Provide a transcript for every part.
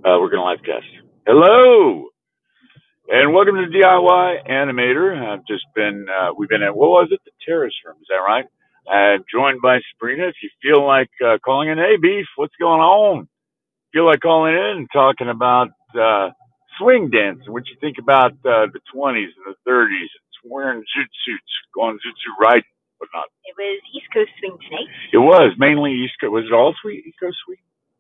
We're going to live cast. Hello, and welcome to DIY Animator. I've just been, we've been at, what was it? The Terrace Room, is that right? I'm joined by Sabrina. If you feel like calling in, hey, Beef, what's going on? Feel like calling in and talking about swing dancing. What you think about the 20s and the 30s? It's wearing zoot suits, going zoot suit riding, whatnot. It was East Coast Swing tonight. It was mainly East Coast. Was it all East Coast swing?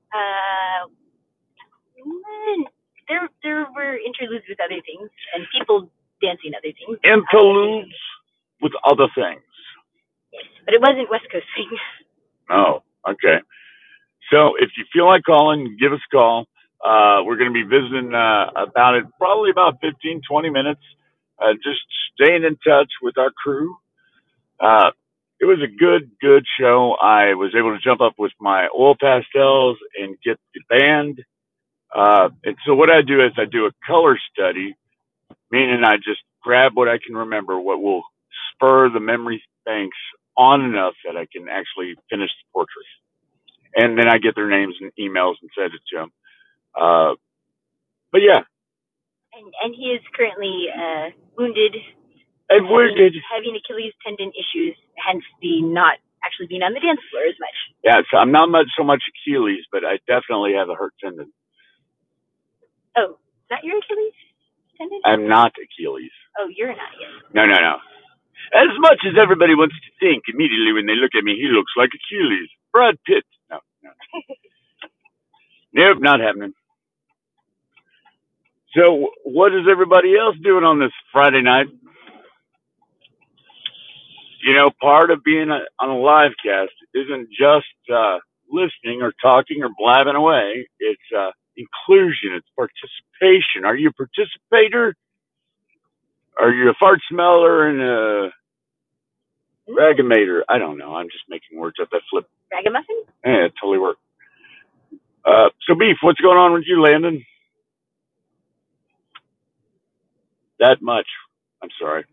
There were interludes with other things and people dancing other things. Interludes with other things. Yes, but it wasn't West Coast Swing. Oh, okay. So if you feel like calling, give us a call. We're going to be visiting about it, probably about 15, 20 minutes, just staying in touch with our crew. It was a good show. I was able to jump up with my oil pastels and get the band. And so what I do is I do a color study, meaning I just grab what I can remember, what will spur the memory banks on enough that I can actually finish the portrait. And then I get their names and emails and send it to them. But yeah. And he is currently wounded. And having Achilles tendon issues, hence the not actually being on the dance floor as much. Yeah, so I'm not so much Achilles, but I definitely have a hurt tendon. Oh, not your Achilles tendon? I'm not Achilles. Oh, you're not yet. No. As much as everybody wants to think immediately when they look at me, he looks like Achilles. Brad Pitt. No. Nope, not happening. So what is everybody else doing on this Friday night? You know, part of being on a live cast isn't just listening or talking or blabbing away. It's inclusion. It's participation. Are you a participator? Are you a fart smeller and a ragamator? I don't know. I'm just making words up that flip. Ragamuffin? Yeah, it totally worked. So, Beef, what's going on with you, Landon? That much. I'm sorry.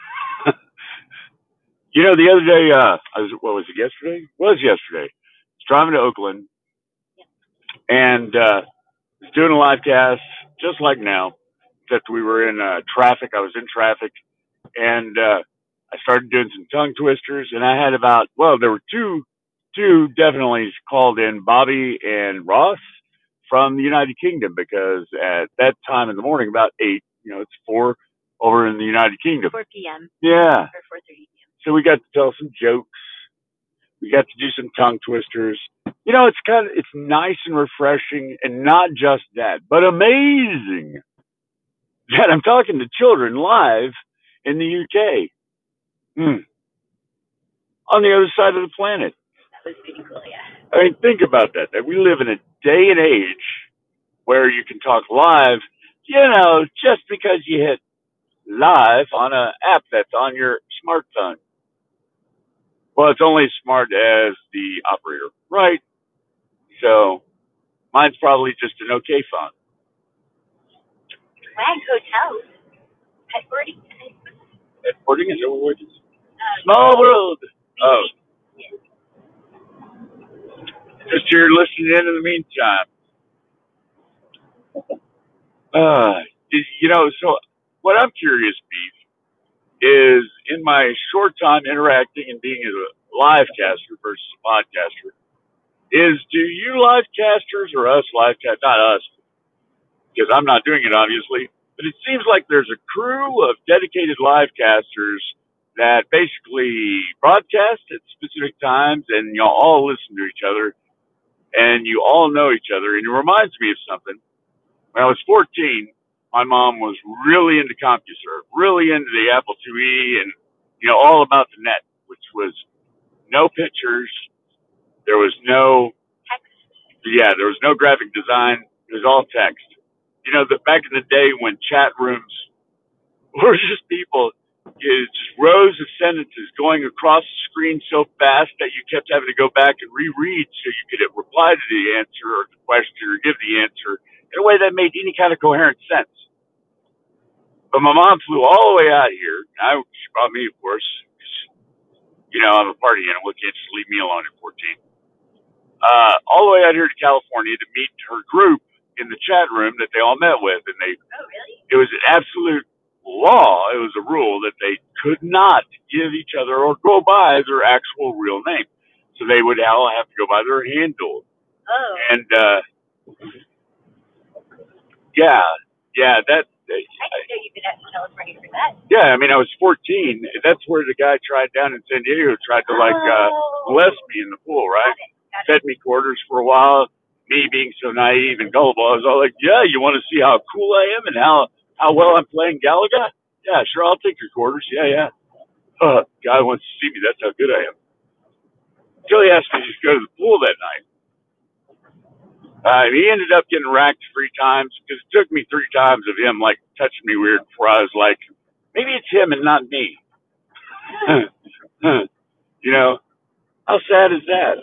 You know, the other day, what was it, yesterday? It was yesterday. I was driving to Oakland and was doing a live cast just like now, except we were in traffic. I was in traffic and I started doing some tongue twisters and I had there were two definitely called in, Bobby and Ross from the United Kingdom, because at that time in the morning, about 8, it's 4 over in the United Kingdom. 4 p.m. Yeah. Or 4:30 p.m. So we got to tell some jokes. We got to do some tongue twisters. It's nice and refreshing, and not just that, but amazing that I'm talking to children live in the UK. On the other side of the planet. That was pretty cool, yeah. I mean, think about that we live in a day and age where you can talk live, just because you hit live on an app that's on your smartphone. Well, it's only as smart as the operator, right? So mine's probably just an okay phone. Flag Hotel. Headboarding? Headboarding? Is that what it is? Small world. Oh. Just here listening in the meantime. So what I'm curious, Beef, is in my short time interacting and being a live caster versus a podcaster, do you live casters or us live cast? Not us, because I'm not doing it, obviously, but it seems like there's a crew of dedicated live casters that basically broadcast at specific times, and y'all all listen to each other, and you all know each other. And it reminds me of something. When I was 14, my mom was really into CompuServe, really into the Apple IIe, and all about the net, which was no pictures. There was no text. Yeah, there was no graphic design. It was all text. Back in the day when chat rooms were just people, just rows of sentences going across the screen so fast that you kept having to go back and reread so you could reply to the answer or the question or give the answer in a way that made any kind of coherent sense. But my mom flew all the way out here. She brought me, of course. I'm a party animal. Can't just leave me alone at 14. All the way out here to California to meet her group in the chat room that they all met with, and Oh, really? it was an absolute law. It was a rule that they could not give each other or go by their actual real name. So they would all have to go by their handle. Oh. And yeah, that. I didn't know you've been out in California for that. Yeah, I mean, I was 14. That's where the guy tried down in San Diego tried to molest me in the pool, right? Got it. Fed me quarters for a while. Me being so naive and gullible, I was all like, "Yeah, you want to see how cool I am and how well I'm playing Galaga? Yeah, sure, I'll take your quarters. Yeah. Guy wants to see me. That's how good I am." Until he asked me to just go to the pool that night. He ended up getting racked 3 times because it took me 3 times of him like touching me weird before I was like, maybe it's him and not me. You know, how sad is that?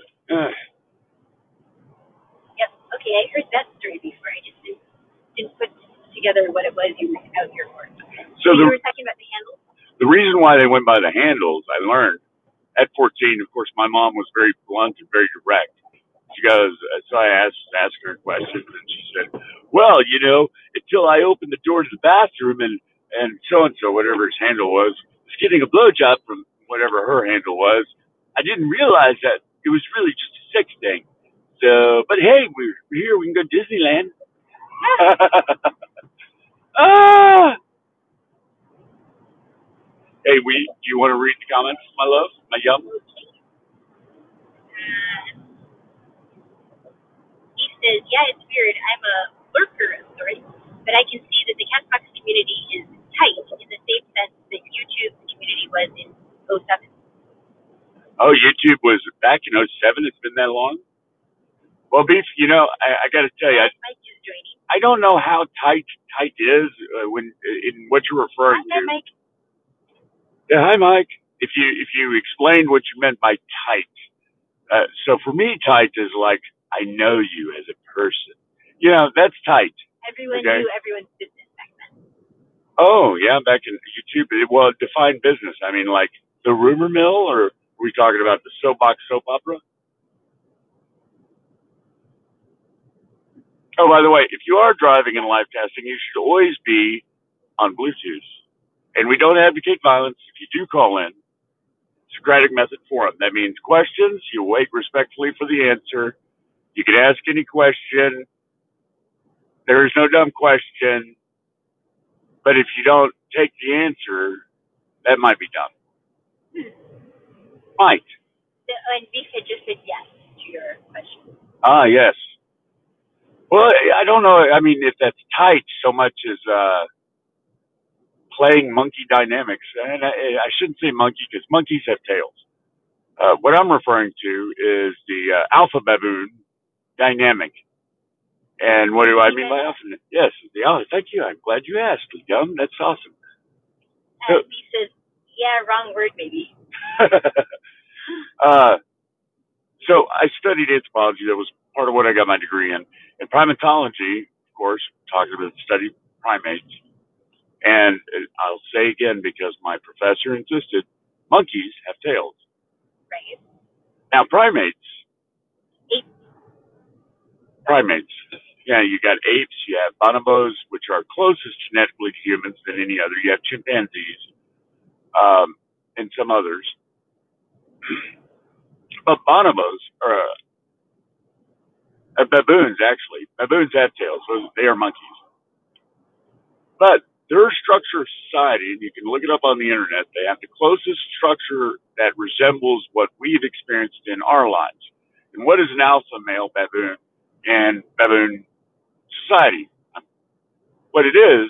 Yep. Okay, I heard that story before. I just didn't put together what it was you were out here for. So you were talking about the handles? The reason why they went by the handles, I learned at 14. Of course, my mom was very blunt and very direct. She goes, so I asked her a question, and she said, "Well, until I opened the door to the bathroom and so and so, whatever his handle was getting a blowjob from whatever her handle was, I didn't realize that it was really just a sex thing. So, but hey, we're here. We can go to Disneyland." Ah. Hey, do you want to read the comments, my love, my yum? He says, yeah, it's weird. I'm a lurker of sorts, but I can see that the Castbox community is tight in the same sense that YouTube community was in '07. Oh, YouTube was back in '07. It's been that long? Well, Beef, I got to tell you, Mike is joining. I don't know how tight is when in what you're referring Hi, to. Mike. Yeah, hi, Mike. If you explained what you meant by tight, so for me, tight is like I know you as a person. That's tight. Everyone knew everyone's business back then. Oh yeah, back in YouTube. Well, define business. I mean, like the rumor mill, or are we talking about the soapbox soap opera? Oh, by the way, if you are driving and live casting, you should always be on Bluetooth. And we don't advocate violence. If you do call in, Socratic Method Forum. That means questions. You wait respectfully for the answer. You can ask any question. There is no dumb question. But if you don't take the answer, that might be dumb. Might. And Beef had just said yes to your question. Ah, yes. Well, I don't know. I mean, if that's tight so much as playing monkey dynamics, and I shouldn't say monkey because monkeys have tails. What I'm referring to is the alpha baboon dynamic. And what do I mean by alpha? Yes, the alpha. Thank you. I'm glad you asked. Yum, that's awesome. He says, yeah, wrong word maybe. So I studied anthropology. That was part of what I got my degree in. And primatology, of course, talking about the study of primates. And I'll say again, because my professor insisted, monkeys have tails. Right. Now, primates. Apes. Primates. Yeah, you got apes, you have bonobos, which are closest genetically to humans than any other. You have chimpanzees, and some others. But bonobos are baboons, actually. Baboons have tails, so they are monkeys. But their structure of society, and you can look it up on the internet, they have the closest structure that resembles what we've experienced in our lives. And what is an alpha male baboon and baboon society? What it is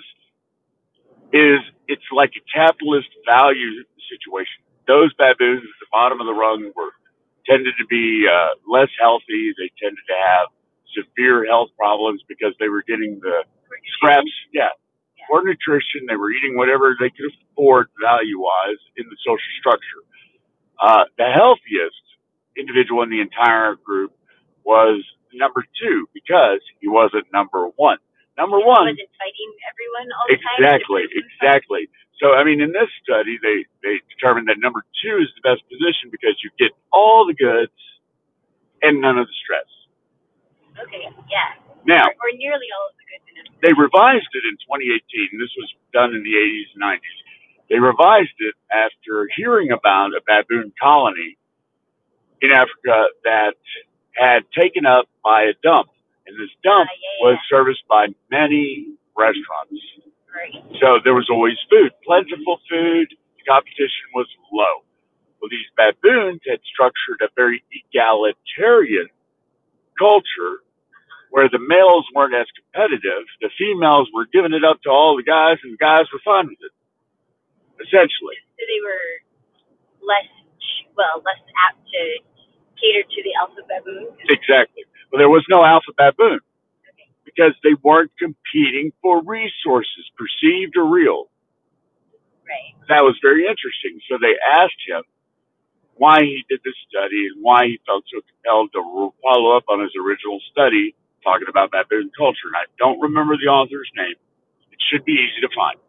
it's like a capitalist value situation. Those baboons at the bottom of the rung tended to be less healthy. They tended to have severe health problems because they were getting the scraps. Yeah. Poor nutrition. They were eating whatever they could afford value-wise in the social structure. The healthiest individual in the entire group was number 2 because he wasn't number 1. Number 1 wasn't fighting everyone all the time. Exactly. So, I mean, in this study, they determined that number 2 is the best position because you get all the goods and none of the stress. Okay, yeah. Now, or nearly all of the goods and they revised it in 2018. This was done in the 80s and 90s. They revised it after hearing about a baboon colony in Africa that had taken up by a dump. And this dump was serviced by many restaurants. Right. So there was always food, plentiful food. The competition was low. Well, these baboons had structured a very egalitarian culture where the males weren't as competitive. The females were giving it up to all the guys, and the guys were fine with it, essentially. So they were less apt to cater to the alpha baboon. Exactly. Well, there was no alpha baboon because they weren't competing for resources, perceived or real. Right. That was very interesting. So they asked him why he did this study and why he felt so compelled to follow up on his original study talking about baboon culture. And I don't remember the author's name. It should be easy to find.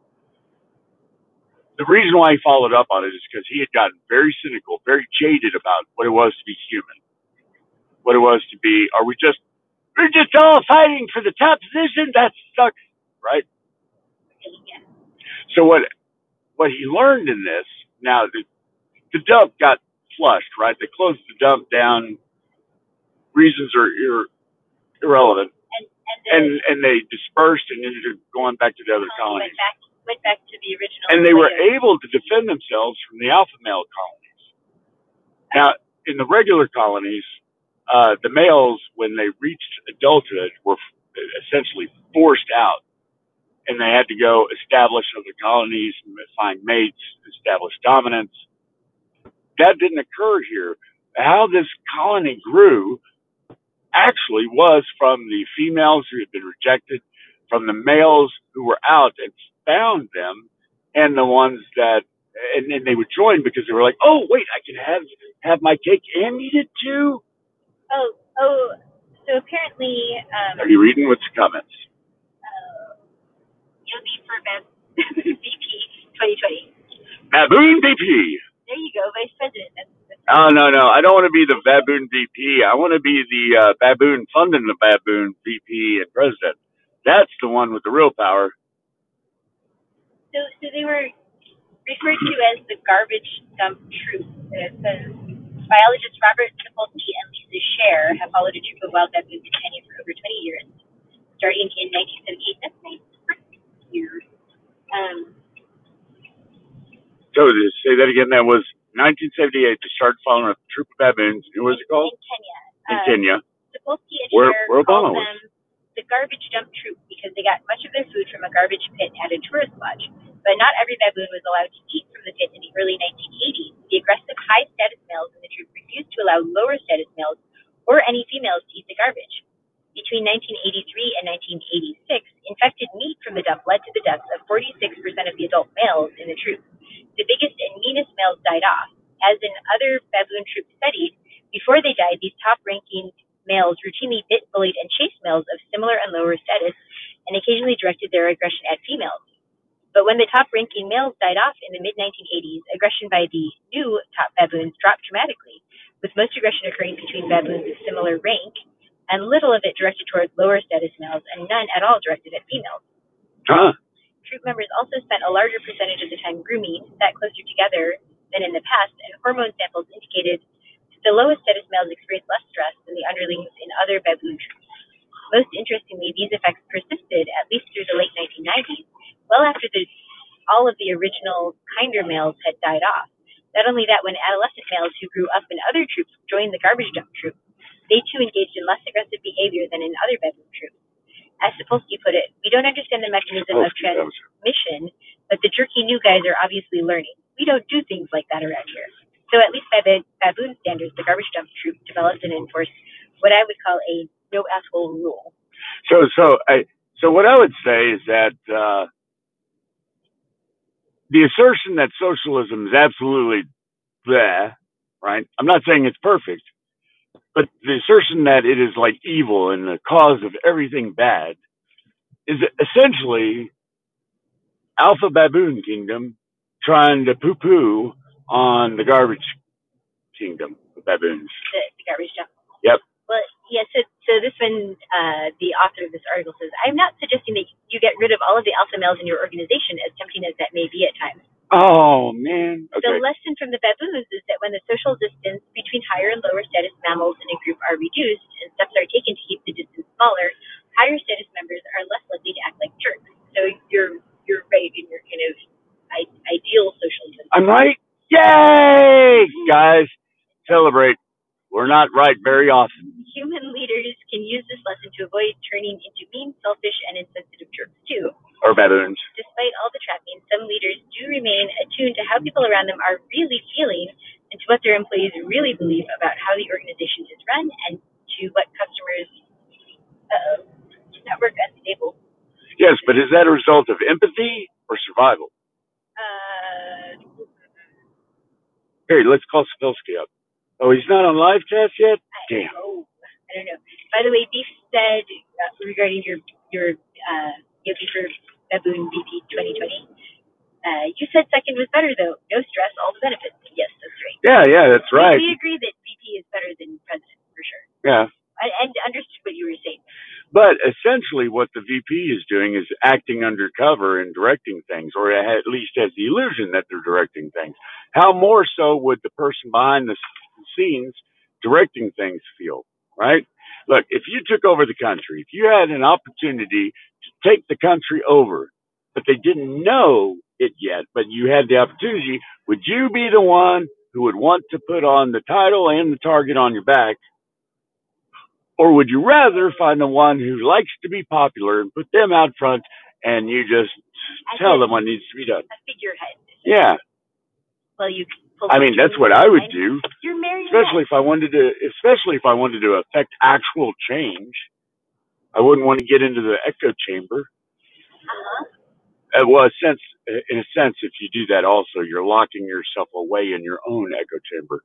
The reason why he followed up on it is because he had gotten very cynical, very jaded about what it was to be human, what it was to be, we're just all fighting for the top position? That sucks, right? Yeah. So what he learned in this, now the dump got flushed, right? They closed the dump down. Reasons are irrelevant. And they dispersed and ended up going back to the other colonies. Went back to the original. And they were able to defend themselves from the alpha male colonies. Now, in the regular colonies, the males, when they reached adulthood, were essentially forced out. And they had to go establish other colonies, find mates, establish dominance. That didn't occur here. How this colony grew actually was from the females who had been rejected, from the males who were out and found them, and the ones that, and then they would join because they were like, oh, wait, I can have my cake and eat it too. Oh, so apparently. Are you reading what's the comments? You'll be for VP 2020. Baboon VP. There you go, Vice President. Oh, no. I don't want to be the baboon VP. I want to be the baboon funding the baboon VP and president. That's the one with the real power. So they were referred to as the garbage dump troop. It says biologists Robert Sapolsky and Lisa Scher have followed a troop of wild baboons in Kenya for over 20 years, starting in 1978. That's nice. Years. So to say that again, that was 1978. They started following a troop of baboons. What was it called? In Kenya. In Kenya. Sapolsky and where Scher Obama called them the garbage dump troop because they got much of their food from a garbage pit at a tourist lodge. But not every baboon was allowed to eat from the pit in the early 1980s. The aggressive high-status males in the troop refused to allow lower-status males or any females to eat the garbage. Between 1983 and 1986, infected meat from the dump led to the deaths of 46% of the adult males in the troop. The biggest and meanest males died off. As in other baboon troops studied, before they died, these top-ranking males routinely bit, bullied, and chased males of similar and lower status, and occasionally directed their aggression at females. But when the top-ranking males died off in the mid-1980s, aggression by the new top baboons dropped dramatically, with most aggression occurring between baboons of similar rank, and little of it directed towards lower status males, and none at all directed at females. Troop members also spent a larger percentage of the time grooming, sat closer together than in the past, and hormone samples indicated that the lowest status males experienced less stress than the underlings in other baboon troops. Most interestingly, these effects persisted at least through the late 1990s, well after all of the original kinder males had died off. Not only that, when adolescent males who grew up in other troops joined the garbage dump troop, they too engaged in less aggressive behavior than in other baboon troops. As Sapolsky put it, we don't understand the mechanism of transmission, but the jerky new guys are obviously learning. We don't do things like that around here. So at least by baboon standards, the garbage dump troop developed and enforced what I would call a no asshole rule. So what I would say is that the assertion that socialism is absolutely bleh, right? I'm not saying it's perfect, but the assertion that it is like evil and the cause of everything bad is essentially Alpha Baboon Kingdom trying to poo-poo on the garbage kingdom of baboons. The garbage dump. Yep. Well, yeah, so So this one, the author of this article says, I'm not suggesting that you get rid of all of the alpha males in your organization, as tempting as that may be at times. Oh, man. Okay. The lesson from the baboons is that when the social distance between higher and lower status mammals in a group are reduced and steps are taken to keep the distance smaller, higher status members are less likely to act like jerks. So you're right in your kind of ideal social distance. I'm right? Yay! Guys, celebrate. We're not right very often. Human leaders can use this lesson to avoid turning into mean, selfish, and insensitive jerks too. Or baboons. Despite all the trappings, some leaders do remain attuned to how people around them are really feeling and to what their employees really believe about how the organization is run and to what customers network unstable. Yes, but is that a result of empathy or survival? Hey, let's call Sapolsky up. Oh, he's not on live cast yet? Damn. I don't know. By the way, Beef said regarding your Yogi for Baboon VP 2020, you said second was better though. No stress, all the benefits. Yes, that's right. Yeah, that's right. We agree that VP is better than president for sure. Yeah. And understood what you were saying. But essentially, what the VP is doing is acting undercover and directing things, or at least has the illusion that they're directing things. How more so would the person behind the scenes directing things feel, right? Look, if you took over the country, if you had an opportunity to take the country over, but they didn't know it yet, but you had the opportunity, would you be the one who would want to put on the title and the target on your back? Or would you rather find the one who likes to be popular and put them out front and you just tell them what needs to be done? A figurehead. Yeah. Well, I mean, that's what I would do. You're married. Especially if I wanted to affect actual change. I wouldn't want to get into the echo chamber. Well, in a sense, if you do that also, you're locking yourself away in your own echo chamber.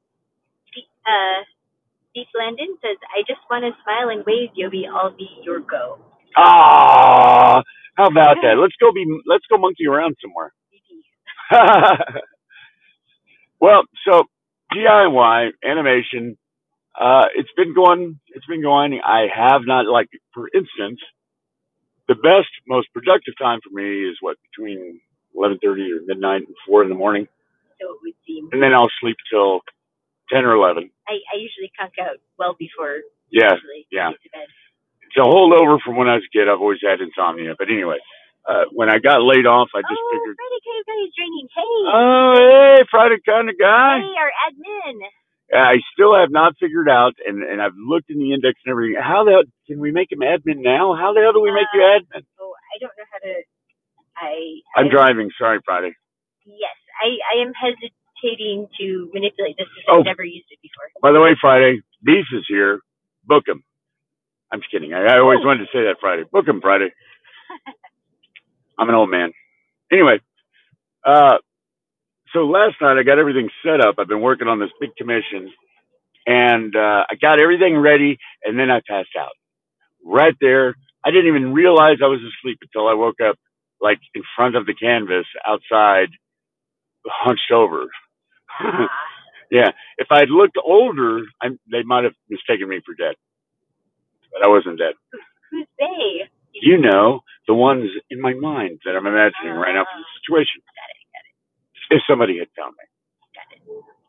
Steve Landon says, I just want to smile and wave, Yobi. I'll be your go. Ah, how about that? Let's go monkey around somewhere. Well, so DIY animation, it's been going. I have not, like, for instance, the best, most productive time for me is between 11:30 or midnight and 4 in the morning. So it would seem. And then I'll sleep till 10 or 11. I usually conk out well before. Yeah. To bed. It's a holdover from when I was a kid. I've always had insomnia. But anyway, when I got laid off, I just figured. Friday kind of guy is draining. Hey. Oh, hey, Friday kind of guy. Hey, our admin. I still have not figured out, and I've looked in the index and everything. How the hell can we make him admin now? How the hell do we make you admin? Oh, I don't know how to. I'm driving. Sorry, Friday. Yes, I am hesitating to manipulate this because I've never used it before. By the way, Friday, Beef is here. Book him. I'm just kidding. I always wanted to say that, Friday. Book him, Friday. I'm an old man. Anyway, so last night I got everything set up. I've been working on this big commission, and I got everything ready, and then I passed out. Right there. I didn't even realize I was asleep until I woke up, like, in front of the canvas outside, hunched over. Yeah. If I'd looked older, they might have mistaken me for dead. But I wasn't dead. Who's they? You know, the ones in my mind that I'm imagining right now for the situation. Got it. If somebody had found me. Got it.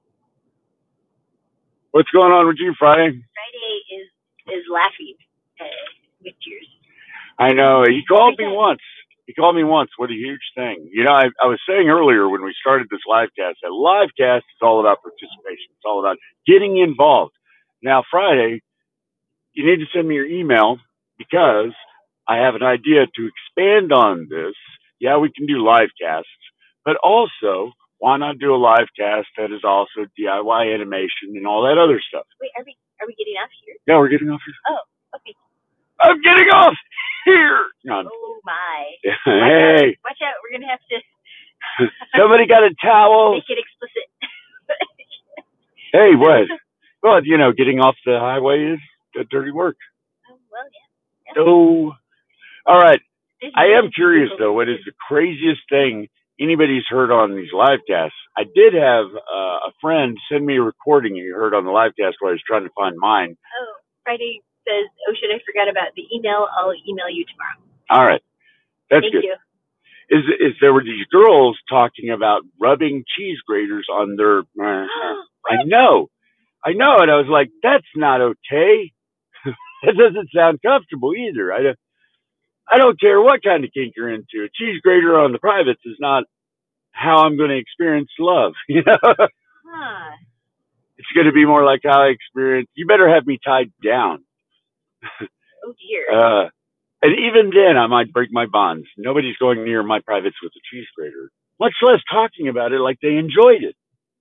What's going on with you, Friday? Friday is laughing with tears. I know. He called me once. What a huge thing. You know, I was saying earlier when we started this live cast that live cast is all about participation. It's all about getting involved. Now, Friday, you need to send me your email because I have an idea to expand on this. Yeah, we can do live casts, but also, why not do a live cast that is also DIY animation and all that other stuff? Wait, are we getting off here? Yeah, we're getting off here. Oh, okay. I'm getting off here. No, oh my. Hey. Watch out. We're gonna have to. Somebody got a towel. Make it explicit. Hey, what? Well, you know, getting off the highway is dirty work. Oh, well, yeah. Oh, all right. I am curious, though, what is the craziest thing anybody's heard on these live casts? I did have a friend send me a recording he heard on the live cast while I was trying to find mine. Oh, Friday says, "Oh shit, I forgot about the email. I'll email you tomorrow." All right. That's Thank good. you. Is there were these girls talking about rubbing cheese graters on their. I know, and I was like, that's not okay. That doesn't sound comfortable either. I don't care what kind of kink you're into. A cheese grater on the privates is not how I'm going to experience love. You know, Huh. it's going to be more like how I experience. You better have me tied down. Oh dear. And even then, I might break my bonds. Nobody's going near my privates with a cheese grater, much less talking about it like they enjoyed it.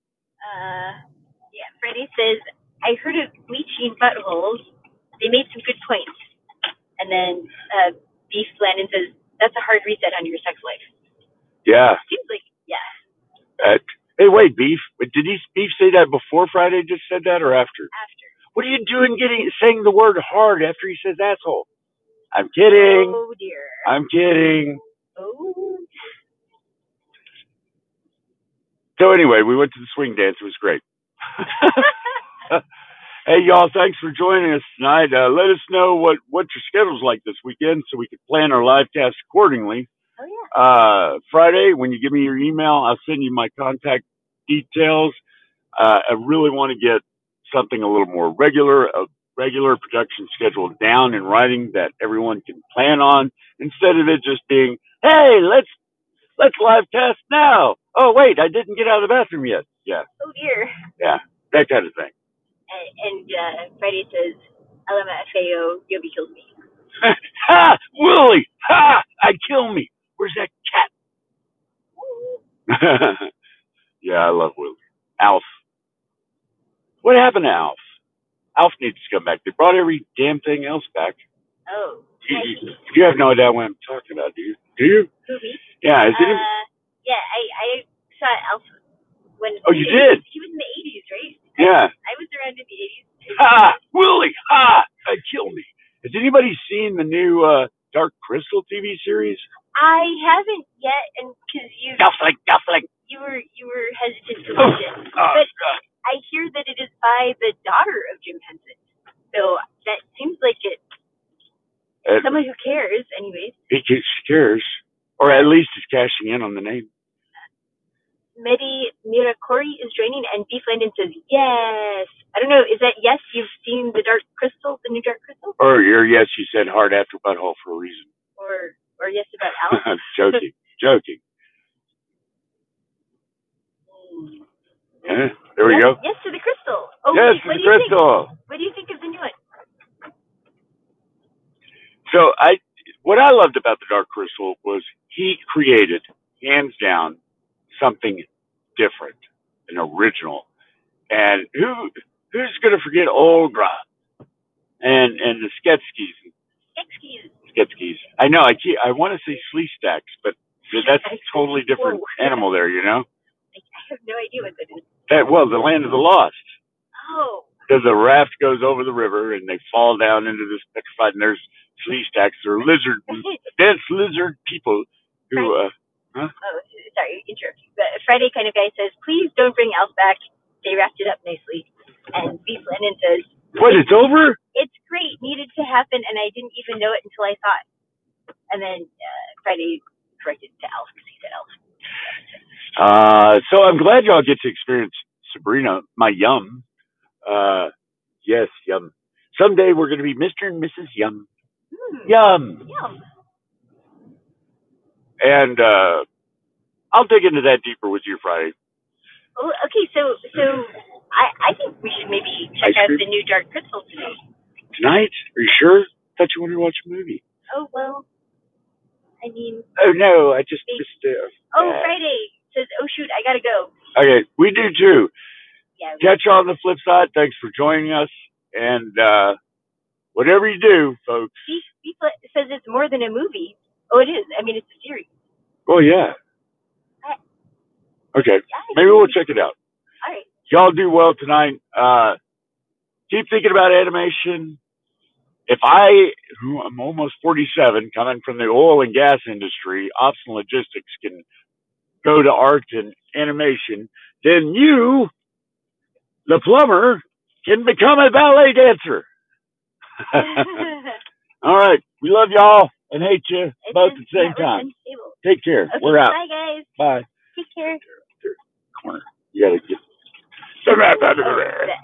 Yeah, Freddie says, "I heard of bleaching buttholes. They made some good points." And then Beef Landon says, "That's a hard reset on your sex life." Yeah. Seems like, yeah. Hey, wait, Beef. Did Beef say that before Friday just said that or after? After. What are you doing saying the word hard after he says asshole? I'm kidding. Oh, dear. I'm kidding. Oh. So anyway, we went to the swing dance. It was great. Hey, y'all, thanks for joining us tonight. Let us know what your schedule's like this weekend so we can plan our live cast accordingly. Oh, yeah. Friday, when you give me your email, I'll send you my contact details. I really want to get something a little more regular, a regular production schedule down in writing that everyone can plan on, instead of it just being, hey, let's live cast now. Oh, wait, I didn't get out of the bathroom yet. Yeah. Oh, dear. Yeah, that kind of thing. And Friday says, "LMFAO, Yobi kills me." Ha! Willie! Ha! I'd kill me. Where's that cat? Yeah, I love Willie. Alf. What happened to Alf? Alf needs to come back. They brought every damn thing else back. Oh. You have no idea what I'm talking about, do you? Do you? Movie? Yeah. Yeah, I saw Alf when. Oh, you did? He was in the 80s, right? Yeah. I was around in the 80s. Ha! Willie! Ha! I'd kill me. Has anybody seen the new Dark Crystal TV series? I haven't yet, and because Duffling. you were hesitant to watch it, but I hear that it is by the daughter of Jim Henson, so that seems like someone who cares, anyways. He cares, or at least is cashing in on the name. Mehdi Mirakori is joining, and Beef Landon says yes. I don't know. Is that yes? You've seen the Dark Crystal, the new Dark Crystal? Or yes, you said hard after butthole for a reason. Or yes about Alice? Joking. Yeah, there we go. Yes to the crystal. Oh, yes to the crystal. What do you think of the new one? So what I loved about the Dark Crystal was he created, hands down, something different, an original. And who's going to forget Olga and the Sketskis? Sketskis. I know. I want to say Sleestaks, but that's a totally different animal there. You know. I have no idea what that is. The land of the lost. Oh. Because the raft goes over the river and they fall down into this petrified, and there's Sleestaks. They're dense lizard people who. Huh? Oh, sorry, interrupt you. But Friday kind of guy says, "Please don't bring Alf back. They wrapped it up nicely." And Beef Lennon says, "What? It's over? It's great. Needed to happen, and I didn't even know it until I saw it." And then Friday corrected to Alf because he said Alf. So I'm glad y'all get to experience Sabrina, my Yum. Yes, Yum. Someday we're going to be Mr. and Mrs. Yum. Yum. And I'll dig into that deeper with you Friday. Oh, okay. So I think we should maybe check out the new Dark Crystal today. Tonight? Are you sure? I thought you wanted to watch a movie. Oh, well, I mean... Oh, no, I just missed it. Friday says, "Oh, shoot, I gotta go." Okay, we do too. Yeah. Catch you on the flip side. Thanks for joining us. And whatever you do, folks. He says it's more than a movie. Oh, it is. I mean, it's a series. Oh, yeah. Okay, maybe we'll check it out. All right. Y'all do well tonight. Keep thinking about animation. If who I'm almost 47, coming from the oil and gas industry, ops and logistics, can go to art and animation, then you, the plumber, can become a ballet dancer. All right. We love y'all and hate you both at the same we're time. unstable. Take care. Okay, We're out. bye guys. Bye. Take care. Corner. You gotta get.